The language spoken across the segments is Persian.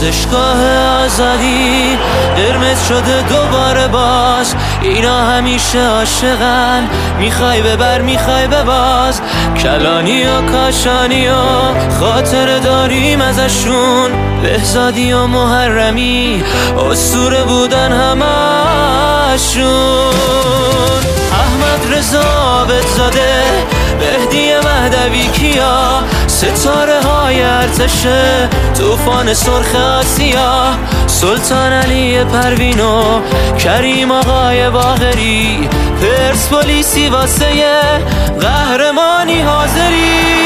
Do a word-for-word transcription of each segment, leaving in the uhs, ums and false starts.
ورزشگاه آزادی قرمز شده دوباره باز. اینا همیشه عاشقن، میخوای ببر میخوای بباز. کلانی و کاشانی و خاطر داریم ازشون. بهزادی و محرمی اسطوره بودن همشون. احمد رضا عابدزاده، مهدی مهدوی کیا، ستاره های ارتشه، طوفان سرخ آسیا، سلطان علی پروین و کریم آقای باقری. پرسپولیسی واسه قهرمانی حاضری.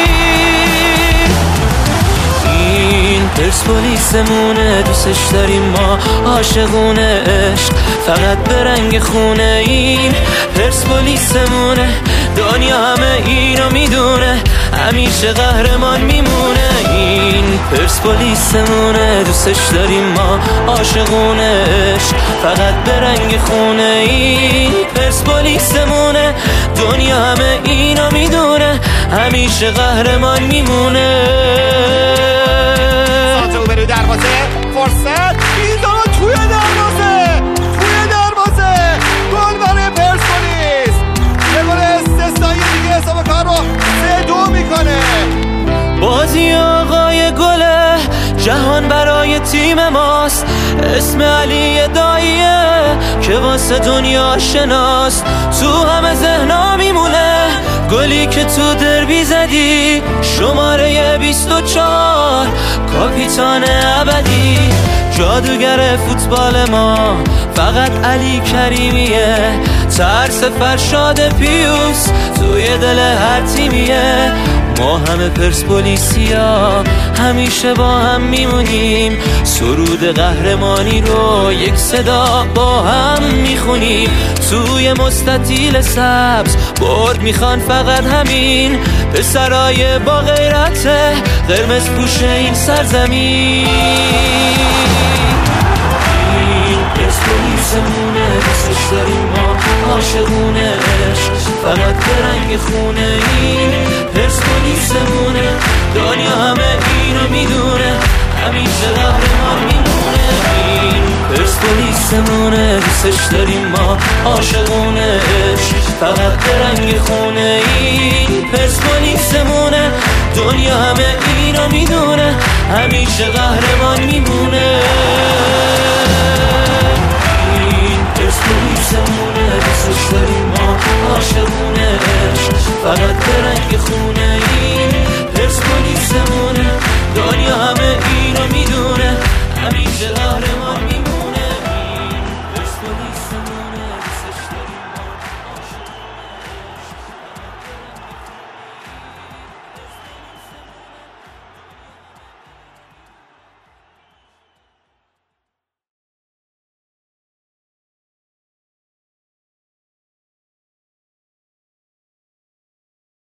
این پرسپولیسمونه، دوستش داریم ما، عاشقونه عشق فقط به رنگ خونه. این پرسپولیسمونه، دنیا همه اینو میدونه، همیشه قهرمان میمونه. این پرسپولیسمونه، دوستش داریم ما، عاشقونه عشق فقط به رنگ خونه. این پرسپولیسمونه، دنیا همه اینو میدونه، همیشه قهرمان میمونه. برو دروازه، فرصت میزان توی دروازه، توی دروازه، گل برای پرسپولیس. یه گل استثنایی دیگه حساب کار رو سه دو میکنه. بازی آقای گله، جهان برای تیم ماست. اسم علی داییه که واسه دنیا شناس، تو همه ذهنا میمونه. گلی که تو دربی زدی، شماره بیست و چهار، کاپیتان ابدی، جادوگر فوتبال ما فقط علی کریمیه. ترس فرشاد پیوس توی دل هر تیمیه. ما همه پرسپولیسیا همیشه با هم میمونیم، سرود قهرمانی رو یک صدا با هم میخونیم. توی مستطیل سبز برد میخوان فقط همین، پسرای با غیرت قرمز پوش این سرزمین. این پرسپولیسمونه، دوستش داریم ما، عاشقونه عشق فقط به رنگ خونه. این پرسپولیسمونه، دنیا همه اینو میدونه، همیشه قهرمان میمونه. این پرسپولیسمونه، دوستش داریم ما، عاشقونه عشق فقط به رنگ خونه. این پرسپولیسمونه، دنیا همه اینو میدونه، همیشه قهرمان میمونه. این پرسپولیسمونه، دوستش داریم ما، عاشقونه عشق فقط به رنگ خونه. این پرسپولیسمونه، دنیا همه اینو میدونه، همیشه